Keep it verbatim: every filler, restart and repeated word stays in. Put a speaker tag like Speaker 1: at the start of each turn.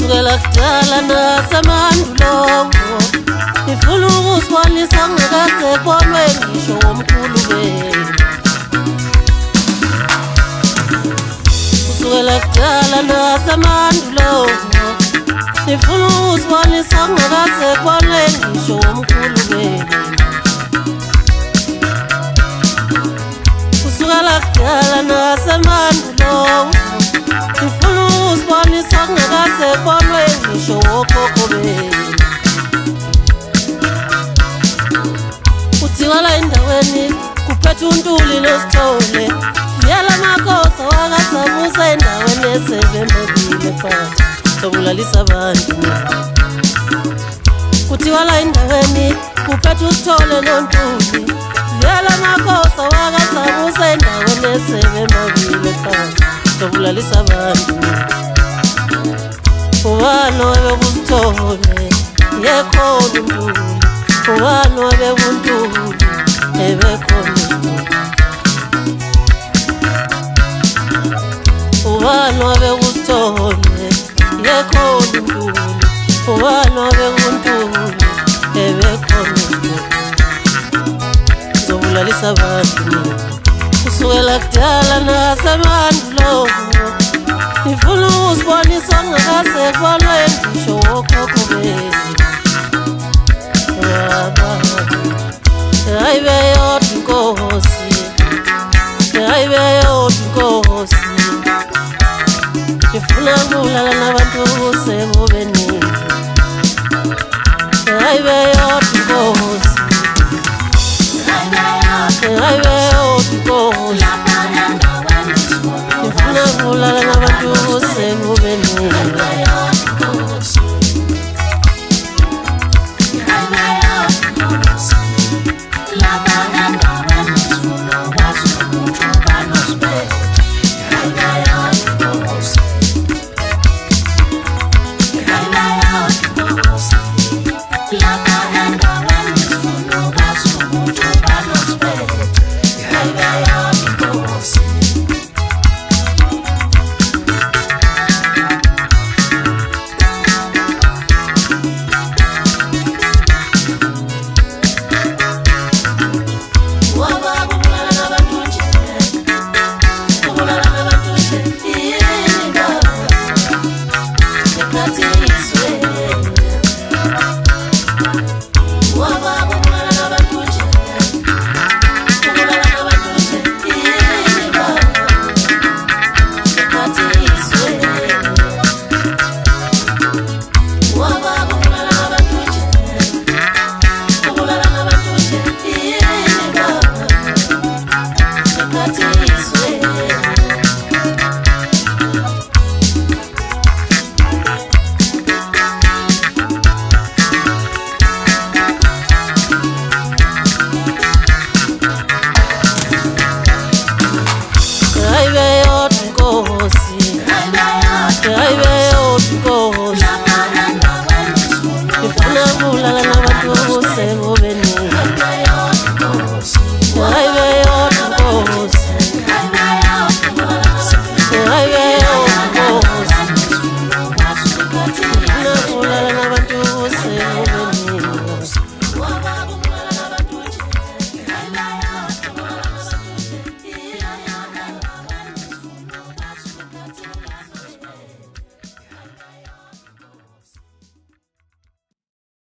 Speaker 1: kusukela kudala nasemandulo ngifuna ukusibonisa ngakasekholwe ngisho womkhulu wenu kusukela kudala nasemandulo ngifuna ukusibonisa ngakasekholwe ngisho womkhulu wenu kusukela kudala nasemandulo ngifuna ukusibonisa ngakasekholwe ngisho wokhokho benu kuthiwa la endaweni kuphethe uNtuli noSithole viyela amakhosi wakaSabusa endaweni esebembekile phansi sokulalisa abantu kuthiwa la endaweni kuphethe uSithole noNtuli viyela amakhosi wakaSabusa endaweni esebembekile phansi sokulalisa abantu ubani wabekuSithole yekhona uNtuli ubani wabekuNtuli ebekhona uSithole ubani wabekuSithole yekhona uNtuli ubani wabekuNtuli ebekhona uSithole sokulalisa abantu kusukela kudala nasemandulo ngifuna ukusibonisa ngakasekholwe ngisho wokhokho benu hayi beyodwa inkosi hayi beyodwa inkosi ngifuna ukulala nabantu sekubeni hayi beyodwa inkosi hayi beyodwa inkosi ngifuna ukulala nabantu sekubeni